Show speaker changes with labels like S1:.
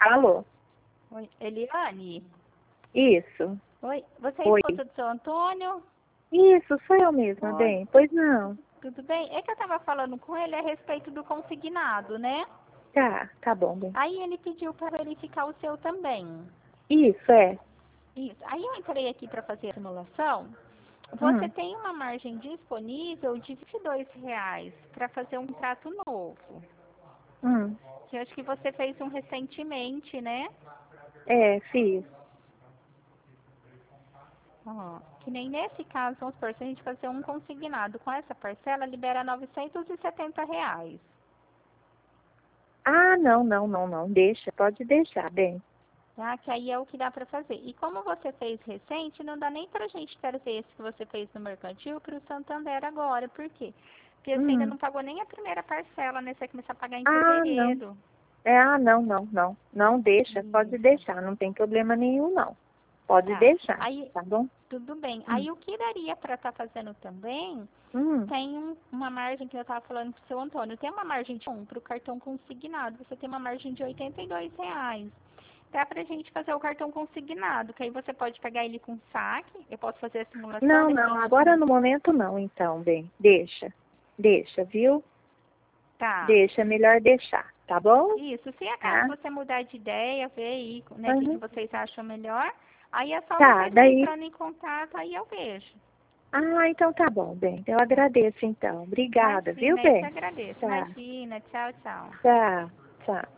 S1: Alô?
S2: Oi, Eliane?
S1: Isso.
S2: Oi, você é
S1: Oi.
S2: esposa do seu Antônio?
S1: Isso, sou eu mesma,
S2: Oi,
S1: bem. Pois não.
S2: tudo bem? É que eu estava falando com ele a respeito do consignado, né?
S1: Tá bom, bem.
S2: Aí ele pediu para verificar o seu também.
S1: Isso, é.
S2: Isso. Aí eu entrei aqui para fazer a simulação. Você
S1: Hum,
S2: tem uma margem disponível de R$ 22 para fazer um contrato novo.
S1: hum.
S2: Que eu acho que você fez um recentemente, né?
S1: É, fiz.
S2: Ó, que nem nesse caso, vamos supor, se a gente fazer um consignado com essa parcela, libera R$ 970.
S1: Ah, não. Deixa, pode deixar, bem.
S2: Tá? Que aí é o que dá para fazer. E como você fez recente, não dá nem para a gente trazer esse que você fez no mercantil para o Santander agora. Por quê? Porque você ainda
S1: Hum.
S2: não pagou nem a primeira parcela, né? Você vai começar a pagar em
S1: Ah, não.
S2: fevereiro.
S1: Não. Não deixa, pode
S2: Isso.
S1: deixar. Não tem problema nenhum, não. Pode
S2: Tá.
S1: deixar,
S2: Aí,
S1: tá bom?
S2: tudo bem.
S1: Hum.
S2: Aí o que daria para estar fazendo também,
S1: Hum.
S2: tem uma margem que eu estava falando pro seu Antônio. Tem uma margem de para o cartão consignado. Você tem uma margem de R$ 82. Dá pra gente fazer o cartão consignado, que aí você pode pegar ele com saque. Eu posso fazer a simulação, de
S1: Não.
S2: repente.
S1: Agora no momento não, então, bem. Deixa. Deixa, viu?
S2: Tá.
S1: Deixa, melhor deixar, tá bom?
S2: Isso. Se acaso
S1: Tá?
S2: você mudar de ideia, ver aí, né, o que
S1: Uhum.
S2: vocês acham melhor, aí é só
S1: Tá,
S2: vocês me
S1: daí.
S2: entrando em contato, aí eu vejo.
S1: Ah, então tá bom, bem. Eu
S2: Tá.
S1: agradeço então. Obrigada, viu,
S2: Imagina, eu que
S1: bem?
S2: agradeço.
S1: Tá,
S2: Imagina. Tchau, tchau.
S1: tá.